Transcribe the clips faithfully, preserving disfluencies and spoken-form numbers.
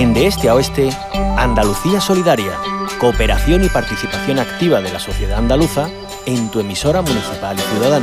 En De Este a Oeste, Andalucía Solidaria, cooperación y participación activa de la sociedad andaluza en tu emisora municipal y ciudadana.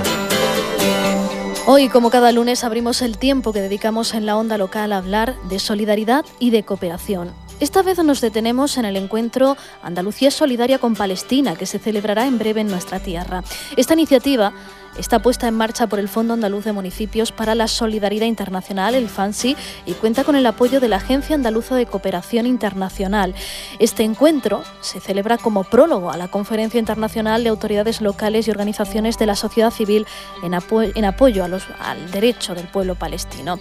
Hoy, como cada lunes, abrimos el tiempo que dedicamos en la onda local a hablar de solidaridad y de cooperación. Esta vez nos detenemos en el encuentro Andalucía Solidaria con Palestina, que se celebrará en breve en nuestra tierra. Esta iniciativa está puesta en marcha por el Fondo Andaluz de Municipios para la Solidaridad Internacional, el FANSI, y cuenta con el apoyo de la Agencia Andaluza de Cooperación Internacional. Este encuentro se celebra como prólogo a la Conferencia Internacional de Autoridades Locales y Organizaciones de la Sociedad Civil en, apo- en apoyo a los, al derecho del pueblo palestino.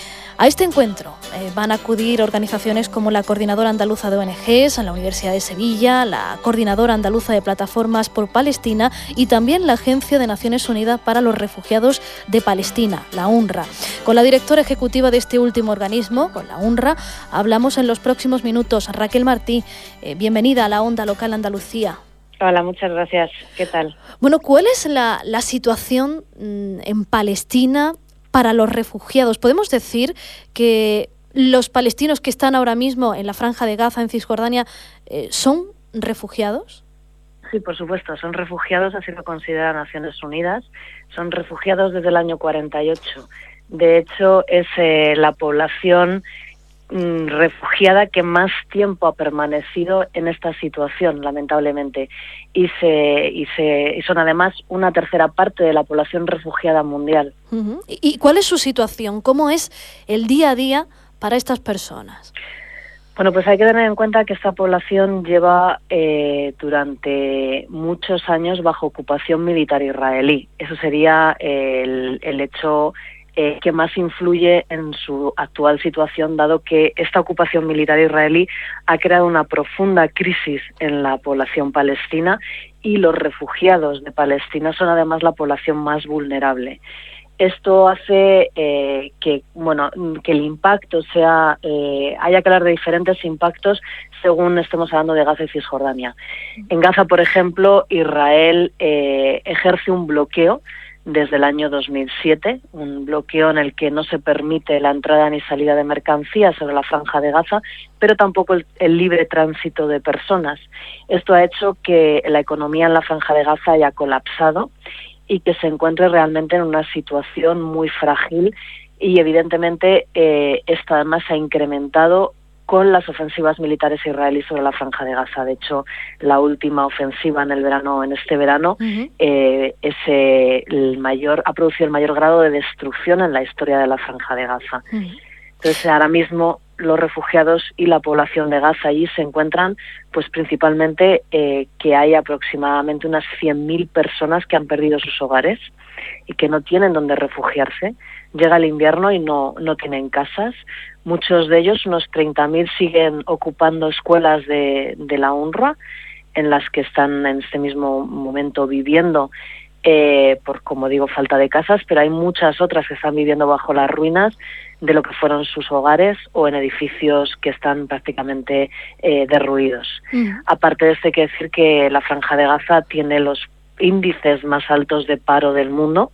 A este encuentro eh, van a acudir organizaciones como la Coordinadora Andaluza de O N Ges, la Universidad de Sevilla, la Coordinadora Andaluza de Plataformas por Palestina y también la Agencia de Naciones Unidas para los Refugiados de Palestina, la UNRWA. Con la directora ejecutiva de este último organismo, con la UNRWA, hablamos en los próximos minutos. Raquel Martí, eh, bienvenida a la Onda Local Andalucía. Hola, muchas gracias. ¿Qué tal? Bueno, ¿cuál es la, la situación mmm, en Palestina para los refugiados? ¿Podemos decir que los palestinos que están ahora mismo en la Franja de Gaza, en Cisjordania, eh, son refugiados? Sí, por supuesto, son refugiados, así lo considera Naciones Unidas. Son refugiados desde el año cuarenta y ocho. De hecho, es eh, la población mmm, refugiada que más tiempo ha permanecido en esta situación, lamentablemente. Y se y se y son además una tercera parte de la población refugiada mundial. Uh-huh. ¿Y cuál es su situación? ¿Cómo es el día a día para estas personas? Bueno, pues hay que tener en cuenta que esta población lleva eh, durante muchos años bajo ocupación militar israelí. Eso sería el, el hecho Eh, que más influye en su actual situación, dado que esta ocupación militar israelí ha creado una profunda crisis en la población palestina y los refugiados de Palestina son además la población más vulnerable. Esto hace eh, que, bueno, que el impacto sea, eh, haya que hablar de diferentes impactos según estemos hablando de Gaza y Cisjordania. En Gaza, por ejemplo, Israel eh, ejerce un bloqueo desde el año dos mil siete, un bloqueo en el que no se permite la entrada ni salida de mercancías sobre la Franja de Gaza, pero tampoco el, el libre tránsito de personas. Esto ha hecho que la economía en la Franja de Gaza haya colapsado y que se encuentre realmente en una situación muy frágil y evidentemente eh, esto además se ha incrementado con las ofensivas militares israelíes sobre la Franja de Gaza. De hecho, la última ofensiva en el verano, en este verano, uh-huh. eh, es, eh, el mayor, ha producido el mayor grado de destrucción en la historia de la Franja de Gaza. Uh-huh. Entonces, ahora mismo los refugiados y la población de Gaza allí se encuentran, pues principalmente eh, que hay aproximadamente unas cien mil personas que han perdido sus hogares y que no tienen dónde refugiarse. Llega el invierno y no, no tienen casas. Muchos de ellos, unos treinta mil, siguen ocupando escuelas de, de la UNRWA, en las que están en este mismo momento viviendo eh, por, como digo, falta de casas, pero hay muchas otras que están viviendo bajo las ruinas de lo que fueron sus hogares o en edificios que están prácticamente eh, derruidos. Mm. Aparte de esto, hay que decir que la Franja de Gaza tiene los índices más altos de paro del mundo.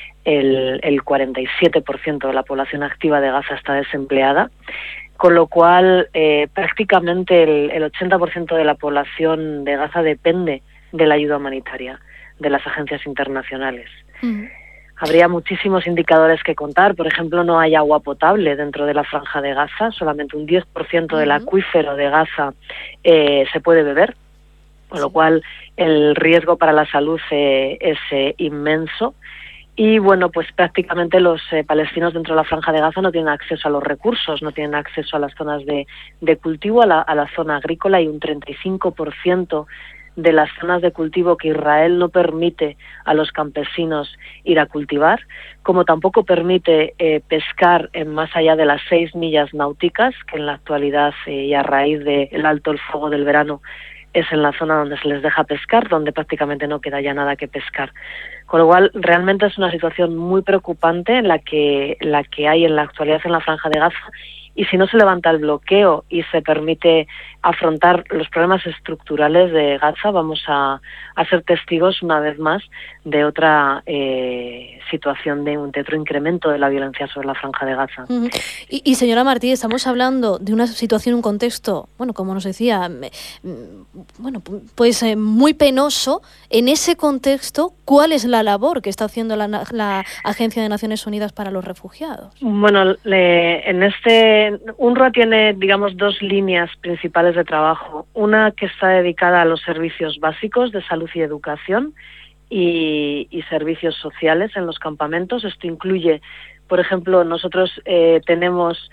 El, el cuarenta y siete por ciento de la población activa de Gaza está desempleada, con lo cual eh, prácticamente el, el ochenta por ciento de la población de Gaza depende de la ayuda humanitaria de las agencias internacionales. Uh-huh. Habría muchísimos indicadores que contar. Por ejemplo, no hay agua potable dentro de la Franja de Gaza, solamente un diez por ciento uh-huh. del acuífero de Gaza eh, se puede beber, con lo cual el riesgo para la salud eh, es eh, inmenso. Y bueno, pues prácticamente los eh, palestinos dentro de la Franja de Gaza no tienen acceso a los recursos, no tienen acceso a las zonas de, de cultivo, a la, a la zona agrícola, y un treinta y cinco por ciento de las zonas de cultivo que Israel no permite a los campesinos ir a cultivar, como tampoco permite eh, pescar en más allá de las seis millas náuticas, que en la actualidad eh, y a raíz del alto el fuego del verano es en la zona donde se les deja pescar, donde prácticamente no queda ya nada que pescar. Con lo cual, realmente es una situación muy preocupante la que, la que hay en la actualidad en la Franja de Gaza y si no se levanta el bloqueo y se permite afrontar los problemas estructurales de Gaza, vamos a, a ser testigos una vez más de otra eh, situación, de un de otro incremento de la violencia sobre la Franja de Gaza. Uh-huh. y, y señora Martí, estamos hablando de una situación, un contexto, bueno, como nos decía, bueno, pues eh, muy penoso. En ese contexto, ¿cuál es la labor que está haciendo la, la Agencia de Naciones Unidas para los Refugiados? Bueno, le, en este UNRWA tiene, digamos, dos líneas principales de trabajo. Una que está dedicada a los servicios básicos de salud y educación y, y servicios sociales en los campamentos. Esto incluye, por ejemplo, nosotros eh, tenemos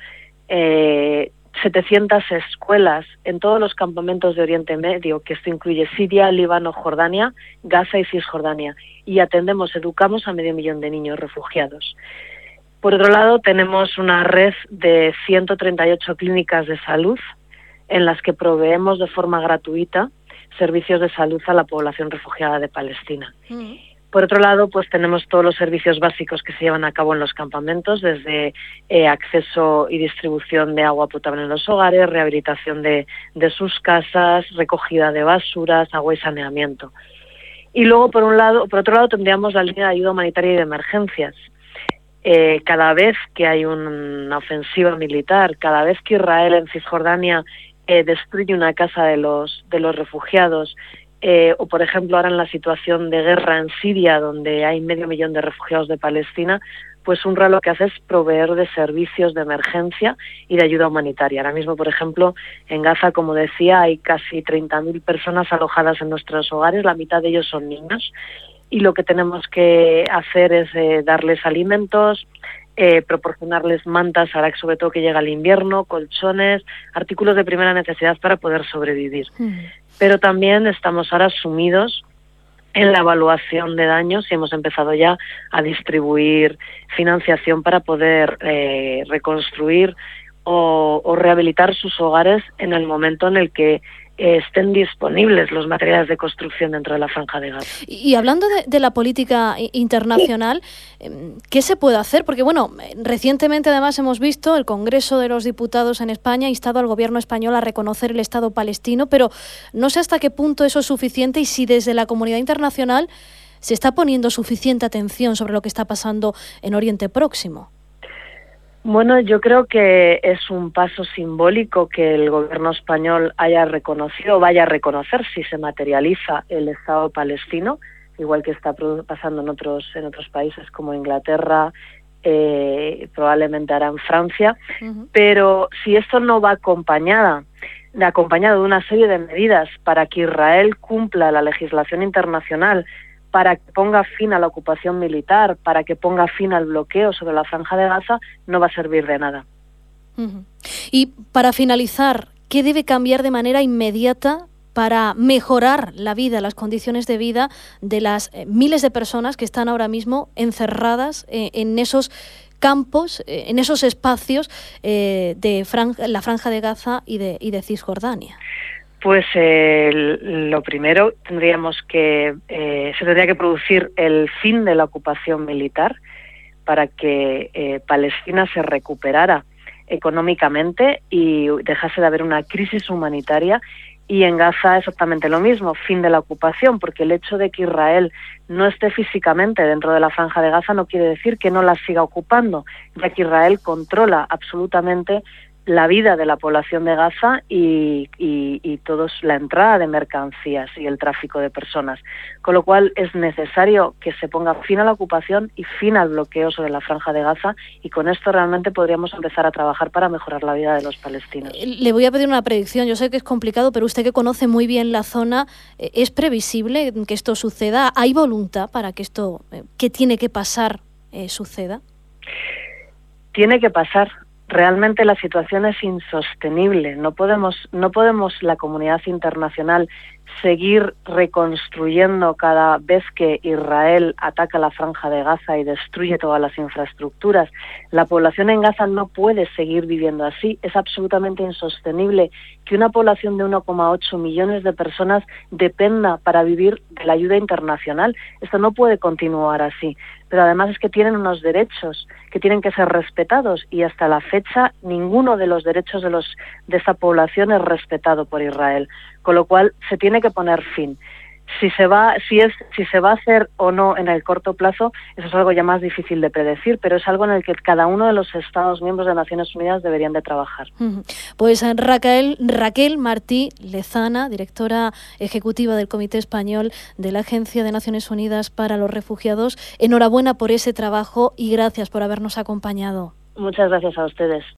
eh, setecientas escuelas en todos los campamentos de Oriente Medio, que esto incluye Siria, Líbano, Jordania, Gaza y Cisjordania, y atendemos, educamos a medio millón de niños refugiados. Por otro lado, tenemos una red de ciento treinta y ocho clínicas de salud en las que proveemos de forma gratuita servicios de salud a la población refugiada de Palestina. Mm. Por otro lado, pues tenemos todos los servicios básicos que se llevan a cabo en los campamentos, desde eh, acceso y distribución de agua potable en los hogares, rehabilitación de, de sus casas, recogida de basuras, agua y saneamiento. Y luego, por un lado, por otro lado, tendríamos la línea de ayuda humanitaria y de emergencias. Eh, cada vez que hay una ofensiva militar, cada vez que Israel en Cisjordania eh, destruye una casa de los de los refugiados, eh, o por ejemplo ahora en la situación de guerra en Siria, donde hay medio millón de refugiados de Palestina, pues UNRWA lo que hace es proveer de servicios de emergencia y de ayuda humanitaria. Ahora mismo, por ejemplo, en Gaza, como decía, hay casi treinta mil personas alojadas en nuestros hogares, la mitad de ellos son niños, y lo que tenemos que hacer es eh, darles alimentos, eh, proporcionarles mantas, ahora sobre todo que llega el invierno, colchones, artículos de primera necesidad para poder sobrevivir. Mm. Pero también estamos ahora sumidos en la evaluación de daños y hemos empezado ya a distribuir financiación para poder eh, reconstruir o, o rehabilitar sus hogares en el momento en el que estén disponibles los materiales de construcción dentro de la Franja de Gaza. Y hablando de, de la política internacional, ¿qué se puede hacer? Porque, bueno, recientemente además hemos visto el Congreso de los Diputados en España ha instado al gobierno español a reconocer el Estado palestino, pero no sé hasta qué punto eso es suficiente y si desde la comunidad internacional se está poniendo suficiente atención sobre lo que está pasando en Oriente Próximo. Bueno, yo creo que es un paso simbólico que el gobierno español haya reconocido, vaya a reconocer si se materializa el Estado palestino, igual que está pasando en otros en otros países como Inglaterra, eh, probablemente hará en Francia, uh-huh. Pero si esto no va acompañada, de acompañado de una serie de medidas para que Israel cumpla la legislación internacional, para que ponga fin a la ocupación militar, para que ponga fin al bloqueo sobre la Franja de Gaza, no va a servir de nada. Uh-huh. Y para finalizar, ¿qué debe cambiar de manera inmediata para mejorar la vida, las condiciones de vida de las eh, miles de personas que están ahora mismo encerradas eh, en esos campos, eh, en esos espacios eh, de franja, la Franja de Gaza y de, y de Cisjordania? Pues eh, lo primero tendríamos que eh, se tendría que producir el fin de la ocupación militar para que eh, Palestina se recuperara económicamente y dejase de haber una crisis humanitaria. Y en Gaza exactamente lo mismo, fin de la ocupación, porque el hecho de que Israel no esté físicamente dentro de la Franja de Gaza no quiere decir que no la siga ocupando, ya que Israel controla absolutamente la vida de la población de Gaza y, y, y todos la entrada de mercancías y el tráfico de personas. Con lo cual es necesario que se ponga fin a la ocupación y fin al bloqueo sobre la Franja de Gaza, y con esto realmente podríamos empezar a trabajar para mejorar la vida de los palestinos. Le voy a pedir una predicción. Yo sé que es complicado, pero usted que conoce muy bien la zona, ¿es previsible que esto suceda? ¿Hay voluntad para que esto, que tiene que pasar, eh, suceda? Tiene que pasar. Realmente la situación es insostenible. No podemos, no podemos la comunidad internacional seguir reconstruyendo cada vez que Israel ataca la Franja de Gaza y destruye todas las infraestructuras. La población en Gaza no puede seguir viviendo así. Es absolutamente insostenible que una población de uno coma ocho millones de personas dependa para vivir de la ayuda internacional. Esto no puede continuar así. Pero además es que tienen unos derechos que tienen que ser respetados y hasta la fecha ninguno de los derechos de los de esta población es respetado por Israel, con lo cual se tiene que poner fin. Si se va, si es, si se va a hacer o no en el corto plazo, eso es algo ya más difícil de predecir, pero es algo en el que cada uno de los Estados miembros de Naciones Unidas deberían de trabajar. Pues Raquel, Raquel Martí Lezana, directora ejecutiva del Comité Español de la Agencia de Naciones Unidas para los Refugiados, enhorabuena por ese trabajo y gracias por habernos acompañado. Muchas gracias a ustedes.